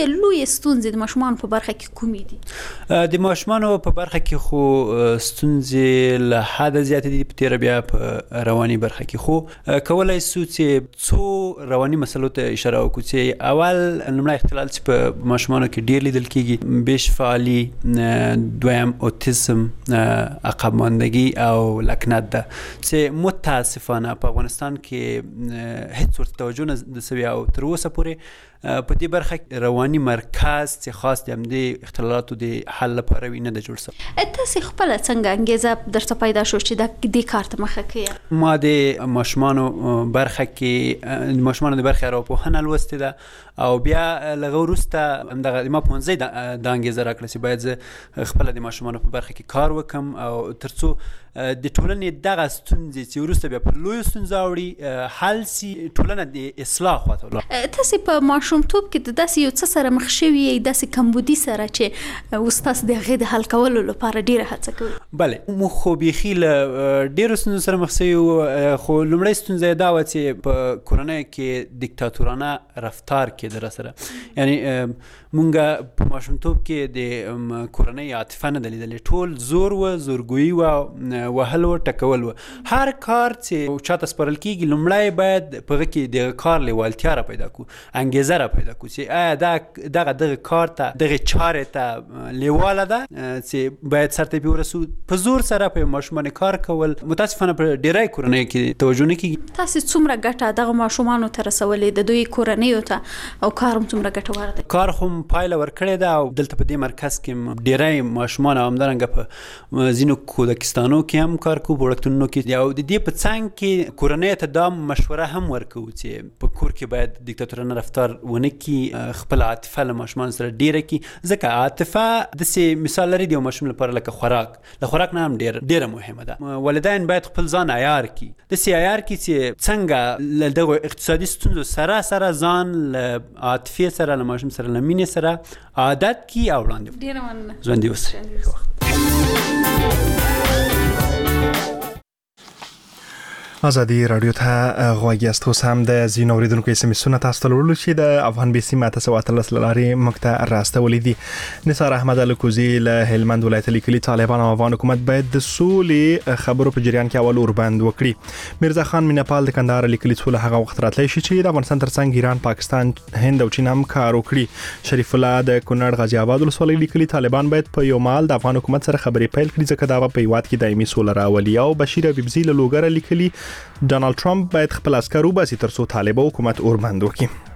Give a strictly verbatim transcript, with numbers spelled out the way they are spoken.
لوی ستونزې د ماشومانو په برخه کې کومې دي؟ د ماشومانو په برخه کې خو ستونزې له حده زیاتې دي، په تیره بیا په رواني برخه کې. خو کولی سو چې څو رواني مسلو ته اشاره وکړو چې اول لومړی اختلال چې په ماشومانو کې ډېر لیدل کېږي بیش فعالي، دویم اوتیزم، عقب ماندگی او لکنت ده چې متاسفانه په افغانستان کې هیڅ ورته توجه نه سوې او تر اوسه پورې په دې برخه کې رواني مرکز چې خاص د همدې اختلالاتو د حل لپاره وي نه ده جوړ سوی. تاسې خپله څنګه انګېزه درته پیدا شو چې دې کار ته مخه کړې؟ ما د ماشومانو برخه کې د ماشومانو د برخې ارواپوهنه لوستې ده او بیا له هغه وروسته همدغه ما پوهنځی دا انګېزه راکړه چې باید زه خپله د ماشومانو په برخه کې کار وکړم او تر څو د ټولنې دغه ستونزې چې وروسته بیا پر لویو ستونزو اوړي حل سي، ټولنه د اصلاح خواته ولاړه. تاسې په ماشومتوب کې د داسې یو څه سره مخ شوي یې، داسې کمبودي سره چې اوس تاسو د هغې د حل کولو لپاره ډېره هڅه کوئ؟ بلې، موږ خو بیخي له ډېرو ستونزو سره مخ سوي وو، خو لومړۍ ستونزه یې دا وه چې په کورنیو کې دیکتاتورانه رفتار کېده راسره. یعنې مونږ په ماشومتوب کې د کورنۍ عاطفه نه ده لیدلې، ټول زور و، زورګویي وه، وهل و، ټکول و. هر کار چې چاته سپارل کېږي لومړی باید په هغه کې دغه کار لیوالتیا را پیدا کړو، انګېزه را پیدا کړو چې آیا دغه دغه کار ته دغې چارې ته لیواله ده چې باید سرته پرې ورسو. په زور سره په ماشومانو کار کول متاسفانه په ډېری کورنیو کې توجه نه کېږي. تاسې څومره ګټه دغه ماشومانو ته رسولې، د دوی کورنیو ته، او کار هم څومره ګټور دی؟ کار خو پایله ورکړې ده او دلته په دې مرکز کې ډېری ماشومان او همدارنګه په ځینو کودکستانو کې هم کار کوو، په وړکتونونو کې، او د دې په څنګ کې کورنیو ته دا مشوره هم ورکوو چې په کور کې باید دیکتاتورانه رفتار ونه کړي، خپله عاطفه له ماشومانو سره ډېره کړي، ځکه عاطفه داسې مثال لري د یو ماشوم لپاره لکه خوراک، له خوراک نه هم ډېره ډېره مهمه ده. والدین باید خپل ځان عیار کړي، داسې عیار کړي چې څنګه له دغو اقتصادي ستونزو سره سره ځان له عاطفې سره، له ماشوم سره، له مینې سره عادت کړي او وړاندې وکړي. ډېره مننه. ژوندي اوسئ. آزادی رادیو ته غوږ یاست. اوس هم د ځینو اورېدونکو اس ام اسونه تاسو ته لرلو چې د افغان بي سیمه اته سوه اتلس له لارې موږ ته راستولي دي. نثار احمد الکوزي له هلمند ولایت لیکلي طالبان او افغان حکومت باید د سولې خبرو په جریان کې اول اوربند وکړي. میرزا خان مینپال د کندهار لیکلي سوله هغه وخت راتلی شي چې د افغانستان ترڅنګ ایران، پاکستان، هند او چین هم کار وکړي. شریف الله د کونړ غازي آباد ولسوالۍ لیکلي طالبان باید په یو مال د افغان حکومت سره خبرې پیل کړي ځکه دا به په هیواد کې دایمي سوله راولي. او بشیر حبیبزي له لوګره لیکلي ډانلډ ټرمپ باید خپل عسکر وباسي ترڅو طالبه حکومت اوربند وکړي.